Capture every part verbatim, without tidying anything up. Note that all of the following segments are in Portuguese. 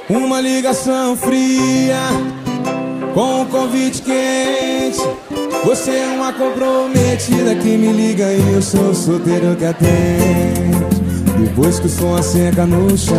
Uma ligação fria com um convite quente. Você é uma comprometida que me liga e eu sou o solteiro que atende. Depois que o som seca no chão,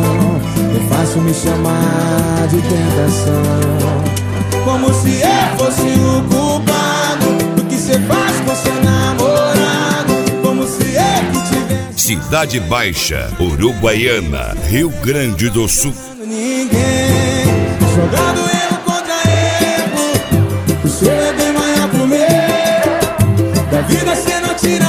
é fácil me chamar de tentação. Como se eu fosse o culpado do que cê faz com seu namorado. Como se eu que tivesse Cidade Baixa, Uruguaiana, Rio Grande do Sul. Ninguém jogando erro contra erro. O seu é bem maior pro meu. Da vida cê não tira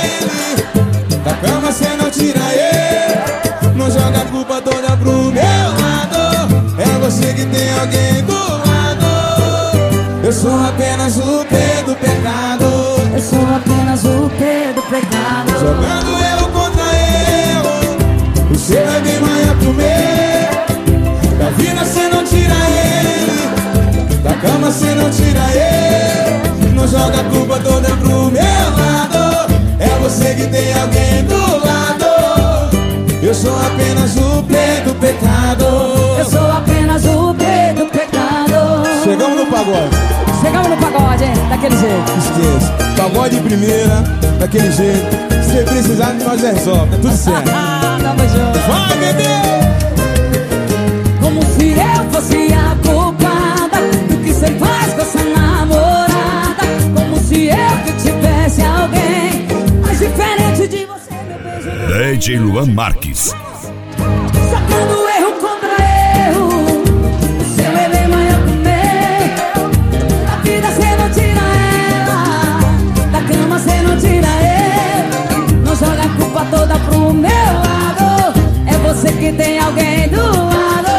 ele, da cama cê não tira ele. Não joga a culpa toda pro meu lado. É você que tem alguém do lado. Eu sou apenas o P do pecado. Eu sou apenas o P do pecado. Jogando erro contra erro. O seu é bem maior pro meu. Da vida cê não tira ele, da cama cê não tira ele. Não joga a culpa toda pro meu lado. É você que tem alguém do lado. Eu sou apenas o P do pecado. Eu sou apenas o P do pecado. Chegamos no pagode. Chegamos no pagode, hein? Daquele jeito. Esqueça, pagode de primeira, daquele jeito. Se precisar de nós resolve, tá tudo certo. Ah, tamo junto. Vai, bebê! Como se eu fosse a culpada do que cê faz com essa namorada. Como se eu que tivesse alguém mais diferente de você, meu beijo. D J Luan Marques. Sacando erro contra erro. O seu é bem maior que o meu. Da vida cê não tira ela, da cama cê não tira ele. Não joga a culpa toda pro meu lado. É você que tem alguém do lado.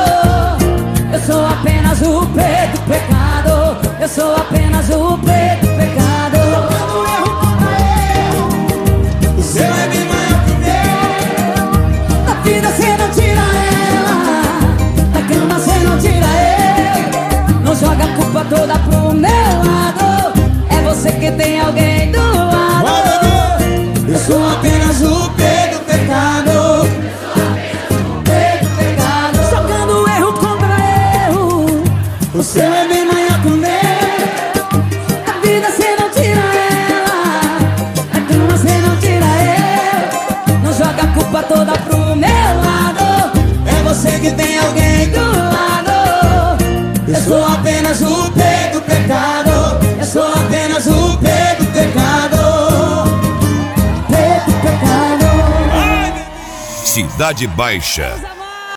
Eu sou apenas o P do pecado. Eu sou apenas o P do pecado. Jogando erro contra erro. O seu é bem maior que o meu. Da vida cê não tira ela, da cama cê não tira ele. Não joga a culpa toda pro meu lado. É você que tem alguém do lado. Vai, bebê! Eu sou apenas o P do pecado. O seu é bem maior que o meu. Da vida cê não tira ela, da cama cê não tira ele. Não joga a culpa toda pro meu lado. É você que tem alguém do lado. Eu sou apenas o P do pecado. Eu sou apenas o P do pecado. P do pecado. Cidade Baixa.